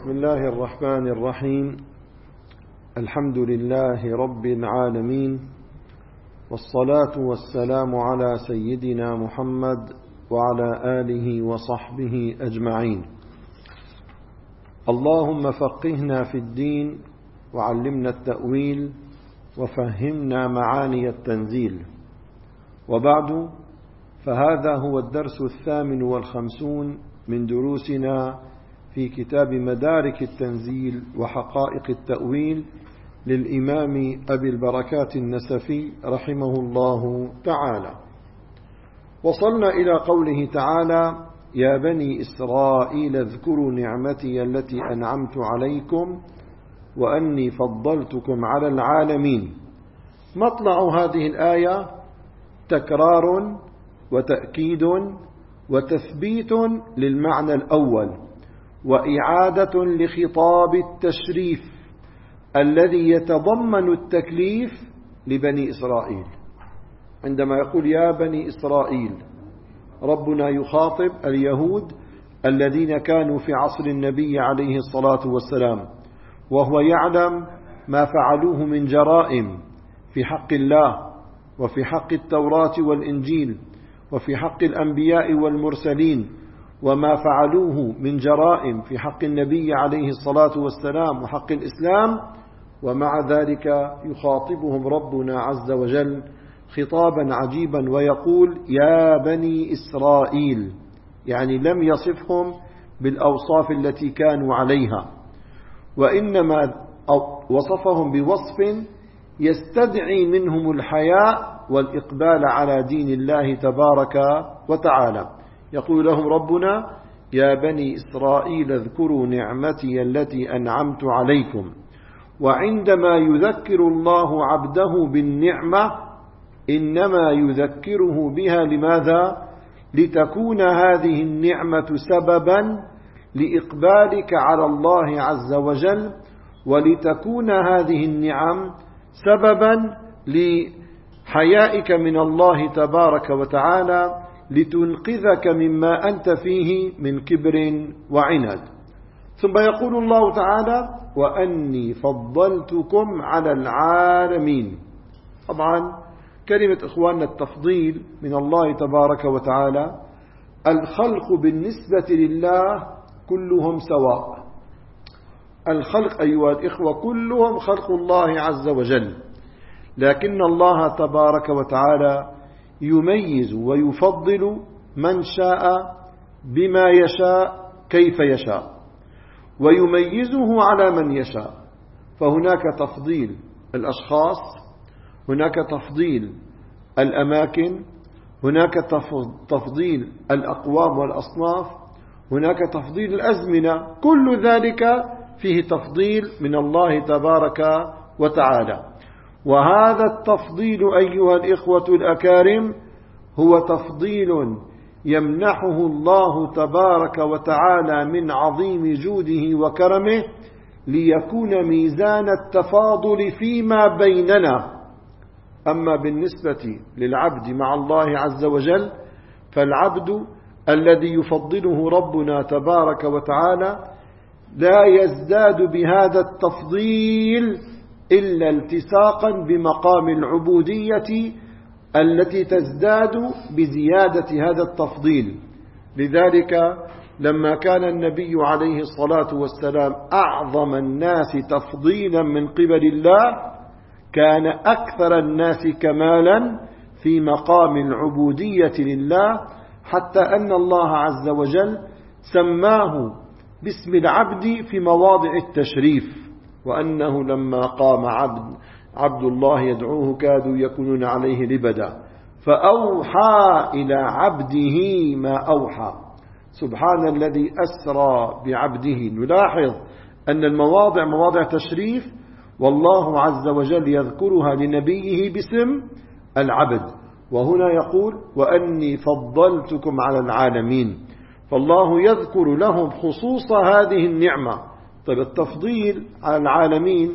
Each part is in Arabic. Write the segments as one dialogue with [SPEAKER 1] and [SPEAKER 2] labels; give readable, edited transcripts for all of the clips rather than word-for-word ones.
[SPEAKER 1] بسم الله الرحمن الرحيم. الحمد لله رب العالمين، والصلاة والسلام على سيدنا محمد وعلى آله وصحبه أجمعين. اللهم فقهنا في الدين وعلمنا التأويل وفهمنا معاني التنزيل. وبعد، فهذا هو الدرس 58 من دروسنا في كتاب مدارك التنزيل وحقائق التأويل للإمام أبي البركات النسفي رحمه الله تعالى. وصلنا إلى قوله تعالى: يا بني إسرائيل اذكروا نعمتي التي أنعمت عليكم وأني فضلتكم على العالمين. مطلع هذه الآية تكرار وتأكيد وتثبيت للمعنى الأول، وإعادة لخطاب التشريف الذي يتضمن التكليف لبني إسرائيل. عندما يقول يا بني إسرائيل، ربنا يخاطب اليهود الذين كانوا في عصر النبي عليه الصلاة والسلام، وهو يعلم ما فعلوه من جرائم في حق الله وفي حق التوراة والإنجيل وفي حق الأنبياء والمرسلين، وما فعلوه من جرائم في حق النبي عليه الصلاة والسلام وحق الإسلام. ومع ذلك يخاطبهم ربنا عز وجل خطابا عجيبا ويقول يا بني إسرائيل، يعني لم يصفهم بالأوصاف التي كانوا عليها، وإنما وصفهم بوصف يستدعي منهم الحياء والإقبال على دين الله تبارك وتعالى. يقول لهم ربنا يا بني إسرائيل اذكروا نعمتي التي أنعمت عليكم. وعندما يذكر الله عبده بالنعمة إنما يذكره بها لماذا؟ لتكون هذه النعمة سببا لإقبالك على الله عز وجل، ولتكون هذه النعم سببا لحيائك من الله تبارك وتعالى، لتنقذك مما أنت فيه من كبر وعناد. ثم يقول الله تعالى وأني فضلتكم على العالمين. طبعا كلمة إخواننا التفضيل من الله تبارك وتعالى، الخلق بالنسبة لله كلهم سواء. الخلق أيها الإخوة كلهم خلق الله عز وجل، لكن الله تبارك وتعالى يميز ويفضل من شاء بما يشاء كيف يشاء، ويميزه على من يشاء. فهناك تفضيل الأشخاص، هناك تفضيل الأماكن، هناك تفضيل الأقوام والأصناف، هناك تفضيل الأزمنة. كل ذلك فيه تفضيل من الله تبارك وتعالى. وهذا التفضيل أيها الإخوة الأكارم هو تفضيل يمنحه الله تبارك وتعالى من عظيم جوده وكرمه، ليكون ميزان التفاضل فيما بيننا. أما بالنسبة للعبد مع الله عز وجل، فالعبد الذي يفضله ربنا تبارك وتعالى لا يزداد بهذا التفضيل إلا التصاقا بمقام العبودية التي تزداد بزيادة هذا التفضيل. لذلك لما كان النبي عليه الصلاة والسلام أعظم الناس تفضيلا من قبل الله، كان أكثر الناس كمالا في مقام العبودية لله، حتى أن الله عز وجل سماه باسم العبد في مواضع التشريف، وأنه لما قام عبد الله يدعوه كادوا يكونون عليه لبدا، فأوحى إلى عبده ما أوحى. سبحان الذي أسرى بعبده. نلاحظ أن المواضع مواضع تشريف، والله عز وجل يذكرها لنبيه باسم العبد. وهنا يقول وأني فضلتكم على العالمين، فالله يذكر لهم خصوص هذه النعمة. طيب التفضيل على العالمين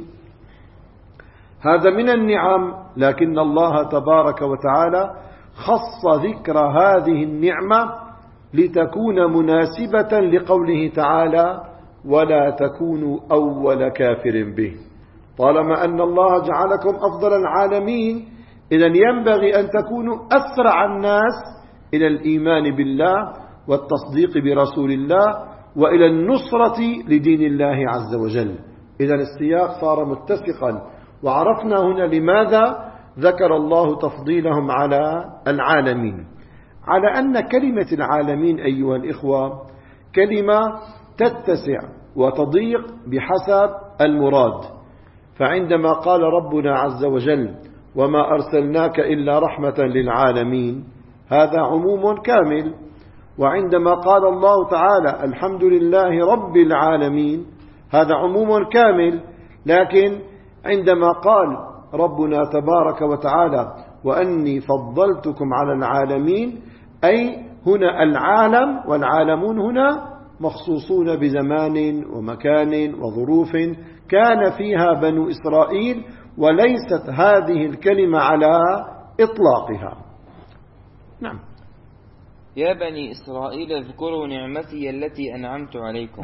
[SPEAKER 1] هذا من النعم، لكن الله تبارك وتعالى خص ذكر هذه النعمة لتكون مناسبة لقوله تعالى ولا تكونوا أول كافر به. طالما أن الله جعلكم أفضل العالمين، إذن ينبغي أن تكونوا أسرع الناس إلى الإيمان بالله والتصديق برسول الله وإلى النصرة لدين الله عز وجل. إذن السياق صار متسقا، وعرفنا هنا لماذا ذكر الله تفضيلهم على العالمين، على أن كلمة العالمين أيها الإخوة كلمة تتسع وتضيق بحسب المراد. فعندما قال ربنا عز وجل وما أرسلناك إلا رحمة للعالمين، هذا عموم كامل. وعندما قال الله تعالى الحمد لله رب العالمين، هذا عموم كامل. لكن عندما قال ربنا تبارك وتعالى وأني فضلتكم على العالمين، أي هنا العالم والعالمون هنا مخصوصون بزمان ومكان وظروف كان فيها بنو إسرائيل، وليست هذه الكلمة على إطلاقها. نعم.
[SPEAKER 2] يا بني إسرائيل اذكروا نعمتي التي أنعمت عليكم،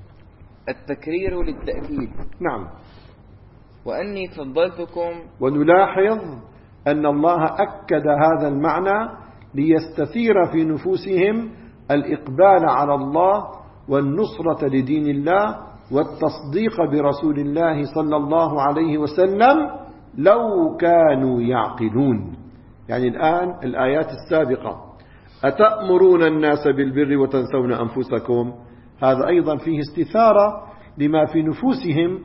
[SPEAKER 2] التكرير للتأكيد.
[SPEAKER 1] نعم.
[SPEAKER 2] وأني فضلتكم.
[SPEAKER 1] ونلاحظ أن الله أكد هذا المعنى ليستثير في نفوسهم الإقبال على الله والنصرة لدين الله والتصديق برسول الله صلى الله عليه وسلم لو كانوا يعقلون. يعني الآن الآيات السابقة أتأمرون الناس بالبر وتنسون أنفسكم، هذا أيضا فيه استثارة لما في نفوسهم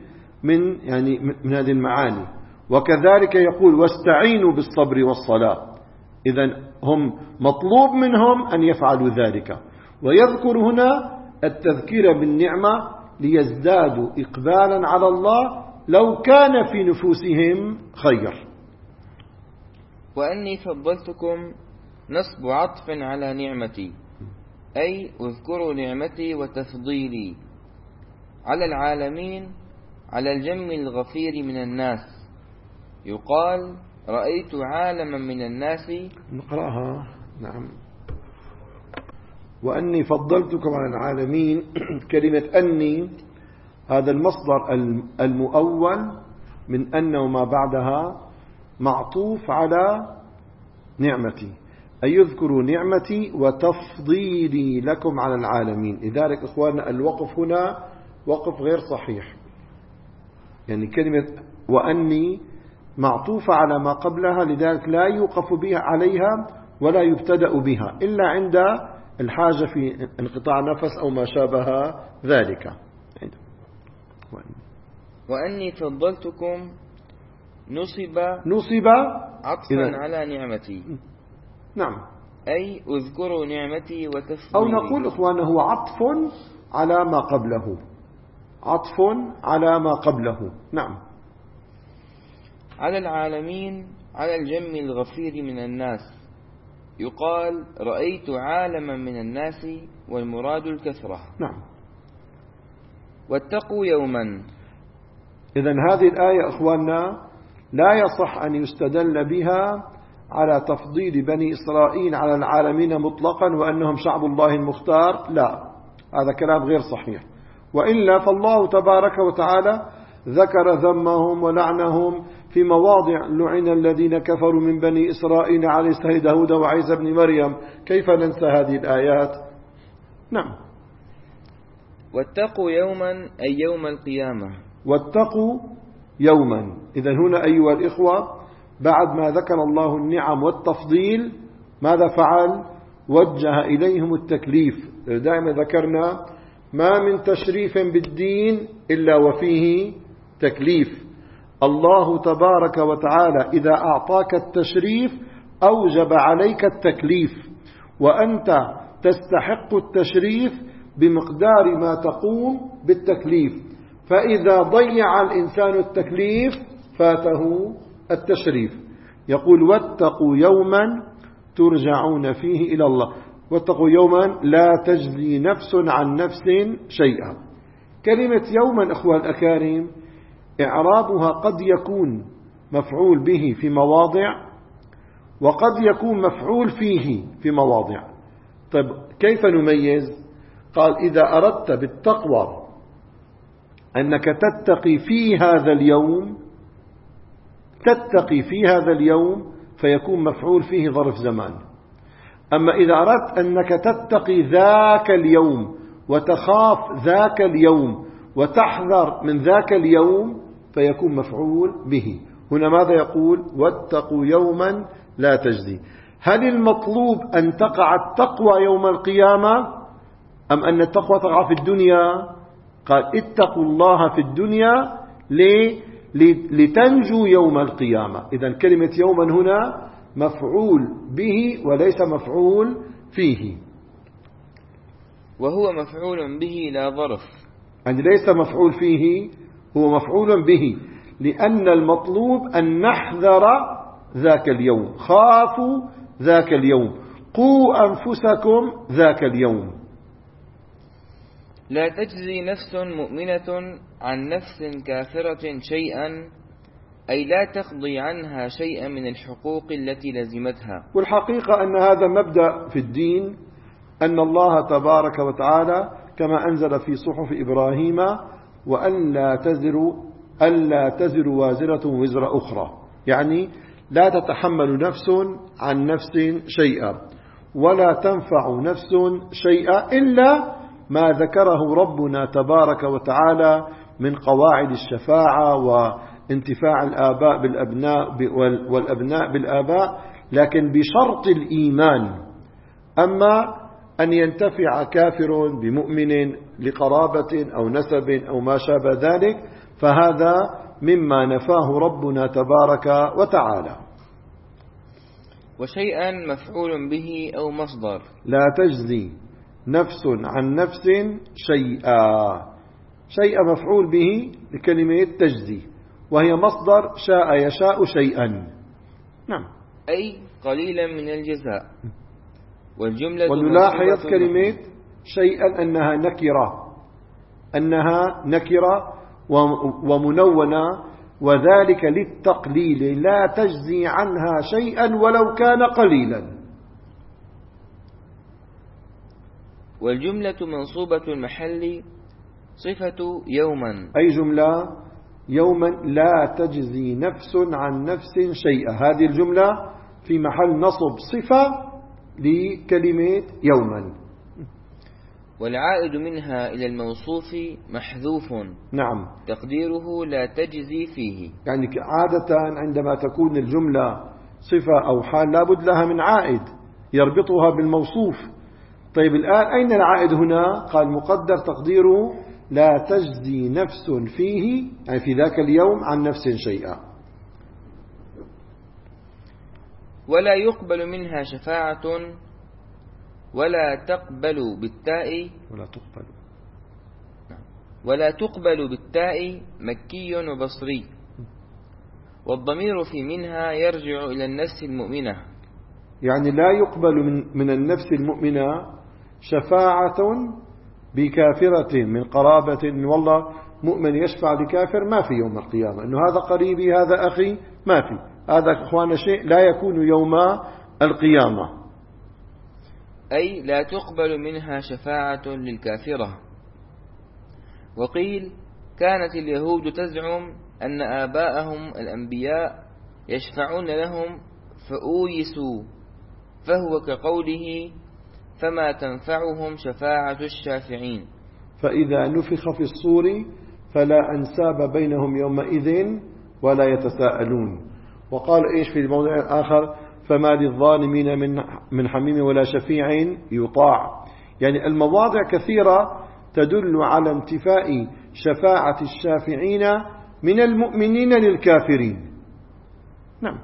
[SPEAKER 1] من هذه المعاني. وكذلك يقول واستعينوا بالصبر والصلاة، إذن هم مطلوب منهم أن يفعلوا ذلك. ويذكر هنا التذكير بالنعمة ليزدادوا إقبالا على الله لو كان في نفوسهم خير.
[SPEAKER 2] وأني فضلتكم نصب عطف على نعمتي، أي اذكروا نعمتي وتفضيلي على العالمين على الجم الغفير من الناس. يقال رأيت عالما من الناس.
[SPEAKER 1] نقرأها. نعم. وأني فضلتكم على العالمين، كلمة أني هذا المصدر المؤول من أن وما بعدها معطوف على نعمتي، أي يذكروا نعمتي وتفضيلي لكم على العالمين. لذلك إخواننا الوقف هنا وقف غير صحيح، يعني كلمة وأني معطوفة على ما قبلها، لذلك لا يوقف بها عليها ولا يبتدأ بها إلا عند الحاجة في انقطاع نفس أو ما شابه ذلك.
[SPEAKER 2] وأني فضلتكم نصب عطفا على نعمتي.
[SPEAKER 1] نعم.
[SPEAKER 2] أي اذكروا نعمتي وتفضيلي.
[SPEAKER 1] أو نقول إخوانه هو عطف على ما قبله، عطف على ما قبله. نعم.
[SPEAKER 2] على العالمين على الجم الغفير من الناس. يقال رأيت عالما من الناس، والمراد الكثرة.
[SPEAKER 1] نعم.
[SPEAKER 2] واتقوا يوما.
[SPEAKER 1] إذن هذه الآية إخواننا لا يصح أن يستدل بها على تفضيل بني إسرائيل على العالمين مطلقا وأنهم شعب الله المختار، لا، هذا كلام غير صحيح. وإلا فالله تبارك وتعالى ذكر ذمهم ولعنهم في مواضع، لعن الذين كفروا من بني إسرائيل على لسان داود وعيسى بن مريم، كيف ننسى هذه الآيات؟ نعم.
[SPEAKER 2] واتقوا يوما أي يوم القيامة.
[SPEAKER 1] واتقوا يوما. إذن هنا أيها الإخوة بعد ما ذكر الله النعم والتفضيل ماذا فعل؟ وجه إليهم التكليف. دائما ذكرنا ما من تشريف بالدين إلا وفيه تكليف. الله تبارك وتعالى إذا أعطاك التشريف أوجب عليك التكليف، وأنت تستحق التشريف بمقدار ما تقوم بالتكليف. فإذا ضيع الإنسان التكليف فاته التشريف. يقول واتقوا يوما ترجعون فيه إلى الله. واتقوا يوما لا تجزي نفس عن نفس شيئا. كلمة يوما أخوة الأكارم إعرابها قد يكون مفعول به في مواضع، وقد يكون مفعول فيه في مواضع. طيب كيف نميز؟ قال إذا أردت بالتقوى أنك تتقي في هذا اليوم فيكون مفعول فيه ظرف زمان. أما إذا أردت أنك تتقي ذاك اليوم وتخاف ذاك اليوم وتحذر من ذاك اليوم فيكون مفعول به. هنا ماذا يقول؟ واتقوا يوما لا تجزي. هل المطلوب أن تقع التقوى يوم القيامة أم أن التقوى تقع في الدنيا؟ قال اتقوا الله في الدنيا لتنجوا يوم القيامة. إذن كلمة يوما هنا مفعول به وليس مفعول فيه،
[SPEAKER 2] وهو مفعول به لا ظرف،
[SPEAKER 1] يعني ليس مفعول فيه، هو مفعول به، لأن المطلوب أن نحذر ذاك اليوم. خافوا ذاك اليوم، قوا أنفسكم ذاك اليوم.
[SPEAKER 2] لا تجزي نفس مؤمنة عن نفس كافرة شيئا، أي لا تقضي عنها شيئا من الحقوق التي لزمتها.
[SPEAKER 1] والحقيقة أن هذا مبدأ في الدين، أن الله تبارك وتعالى كما أنزل في صحف إبراهيم ألا تزر وازرة وزر أخرى، يعني لا تتحمل نفس عن نفس شيئا ولا تنفع نفس شيئا إلا ما ذكره ربنا تبارك وتعالى من قواعد الشفاعة وانتفاع الآباء بالأبناء والأبناء بالآباء، لكن بشرط الإيمان. أما أن ينتفع كافر بمؤمن لقرابة أو نسب أو ما شابه ذلك فهذا مما نفاه ربنا تبارك وتعالى.
[SPEAKER 2] وشيئا مفعول به أو مصدر.
[SPEAKER 1] لا تجزي نفس عن نفس شيئا. شيئا مفعول به لكلمة تجزي، وهي مصدر شاء يشاء شيئا. نعم،
[SPEAKER 2] أي قليلا من الجزاء. والجملة
[SPEAKER 1] ونلاحظ كلمة شيئا أنها نكرة ومنونة، وذلك للتقليل، لا تجزي عنها شيئا ولو كان قليلا.
[SPEAKER 2] والجملة منصوبة المحل صفة يوما.
[SPEAKER 1] أي جملة؟ يوما لا تجزي نفس عن نفس شيئا، هذه الجملة في محل نصب صفة لكلمة يوما.
[SPEAKER 2] والعائد منها إلى الموصوف محذوف.
[SPEAKER 1] نعم،
[SPEAKER 2] تقديره لا تجزي فيه.
[SPEAKER 1] يعني عادة عندما تكون الجملة صفة أو حال لابد لها من عائد يربطها بالموصوف. طيب الآن أين العائد هنا؟ قال مقدر تقديره لا تجزي نفس فيه، يعني في ذاك اليوم، عن نفس شيئا.
[SPEAKER 2] ولا يقبل منها شفاعة ولا تقبل بالتاء مكي وبصري، والضمير في منها يرجع إلى النفس المؤمنة.
[SPEAKER 1] يعني لا يقبل من النفس المؤمنة شفاعة بكافرة من قرابة، والله مؤمن يشفع لكافر، ما في يوم القيامة إنه هذا قريبي هذا أخي، ما في هذا إخوان شيء لا يكون يوم القيامة.
[SPEAKER 2] أي لا تقبل منها شفاعة للكافرة. وقيل كانت اليهود تزعم أن آباءهم الأنبياء يشفعون لهم فأويسوا، فهو كقوله فما تنفعهم شفاعة الشافعين.
[SPEAKER 1] فإذا نفخ في الصور فلا أنساب بينهم يومئذ ولا يتساءلون. وقال إيش في الموضع الآخر؟ فما للظالمين من حميم ولا شفيع يطاع. يعني المواضع كثيرة تدل على انتفاء شفاعة الشافعين من المؤمنين للكافرين. نعم.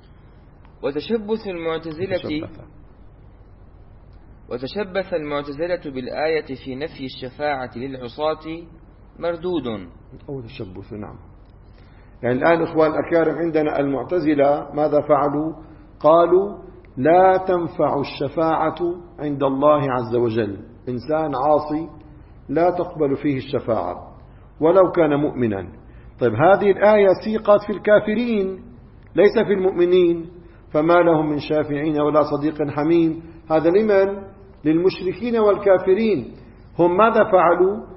[SPEAKER 2] وتشبث المعتزلة بالآية في نفي الشفاعة للعصاة مردود.
[SPEAKER 1] أو تشبث. نعم. يعني الآن إخوان الأكارم عندنا المعتزلة ماذا فعلوا؟ قالوا لا تنفع الشفاعة عند الله عز وجل، إنسان عاصي لا تقبل فيه الشفاعة ولو كان مؤمنا. طيب هذه الآية سيقت في الكافرين ليس في المؤمنين، فما لهم من شافعين ولا صديق حميم. هذا لمن؟ للمشركين والكافرين. هم ماذا فعلوا؟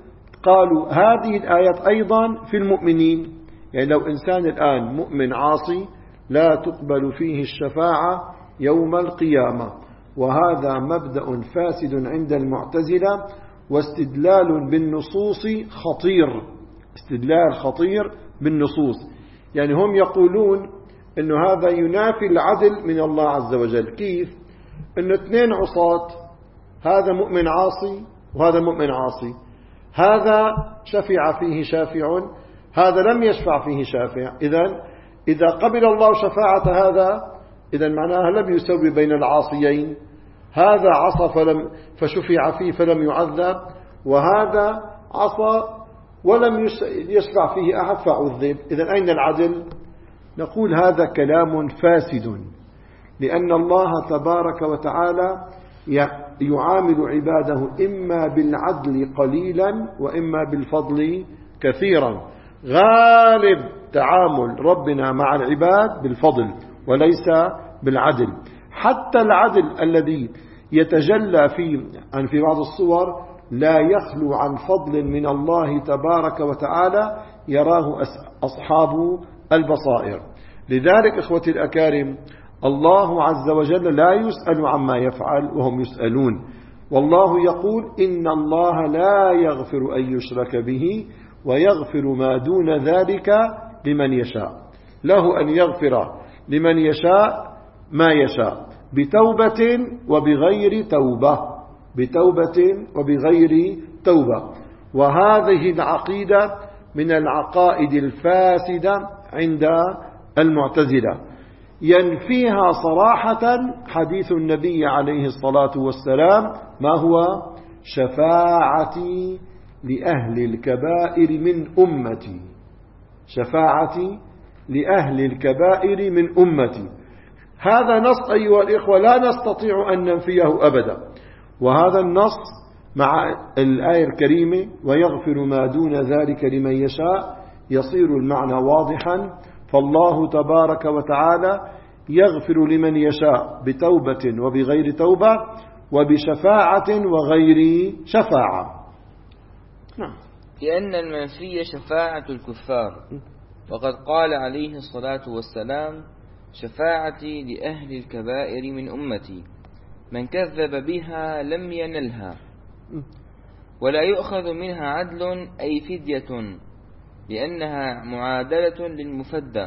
[SPEAKER 1] قالوا هذه الآيات أيضا في المؤمنين، يعني لو إنسان الآن مؤمن عاصي لا تقبل فيه الشفاعة يوم القيامة، وهذا مبدأ فاسد عند المعتزلة، واستدلال بالنصوص خطير، استدلال خطير بالنصوص. يعني هم يقولون أن هذا ينافي العدل من الله عز وجل. كيف؟ أن اثنين عصاة، هذا مؤمن عاصي وهذا مؤمن عاصي، هذا شفع فيه شافع، هذا لم يشفع فيه شافع، إذا قبل الله شفاعة هذا إذن معناها لم يسوي بين العاصيين، هذا عصى فشفع فيه فلم يعذب، وهذا عصى ولم يشفع فيه أحد فعذب. إذن أين العدل؟ نقول هذا كلام فاسد، لأن الله تبارك وتعالى يعامل عباده إما بالعدل قليلا وإما بالفضل كثيرا. غالب تعامل ربنا مع العباد بالفضل وليس بالعدل. حتى العدل الذي يتجلى في بعض الصور لا يخلو عن فضل من الله تبارك وتعالى يراه أصحاب البصائر. لذلك إخوتي الأكارم، الله عز وجل لا يسأل عما يفعل وهم يسألون. والله يقول إن الله لا يغفر أن يشرك به ويغفر ما دون ذلك لمن يشاء. له أن يغفر لمن يشاء ما يشاء بتوبة وبغير توبة، بتوبة وبغير توبة. وهذه العقيدة من العقائد الفاسدة عند المعتزلة، ينفيها صراحة حديث النبي عليه الصلاة والسلام، ما هو؟ شفاعتي لأهل الكبائر من أمتي، شفاعتي لأهل الكبائر من أمتي. هذا نص أيها الإخوة لا نستطيع أن ننفيه أبدا. وهذا النص مع الآية الكريمة ويغفر ما دون ذلك لمن يشاء يصير المعنى واضحا. فالله تبارك وتعالى يغفر لمن يشاء بتوبة وبغير توبة وبشفاعة وغير شفاعة.
[SPEAKER 2] لأن المنفي شفاعة الكفار، وقد قال عليه الصلاة والسلام شفاعتي لأهل الكبائر من أمتي، من كذب بها لم ينلها، ولا يؤخذ منها عدل أي فدية، لأنها معادلة للمفدى،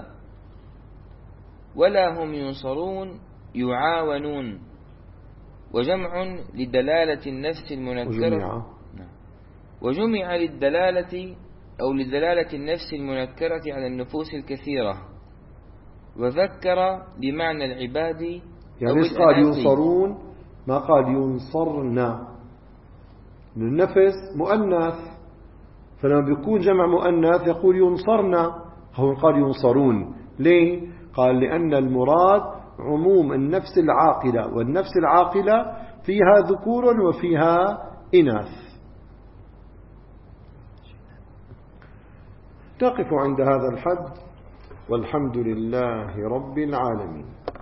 [SPEAKER 2] ولا هم ينصرون يعاونون. وجمع لدلالة النفس المنكرة، وجمع للدلالة أو لدلالة النفس المنكرة على النفوس الكثيرة، وذكر بمعنى العباد.
[SPEAKER 1] يعني إيش قال ينصرون؟ ما قال ينصرنا. النفس مؤنث، فلما بيكون جمع مؤنث يقول ينصرنا، هو قال ينصرون. ليه؟ قال لأن المراد عموم النفس العاقلة، والنفس العاقلة فيها ذكور وفيها إناث. نقف عند هذا الحد، والحمد لله رب العالمين.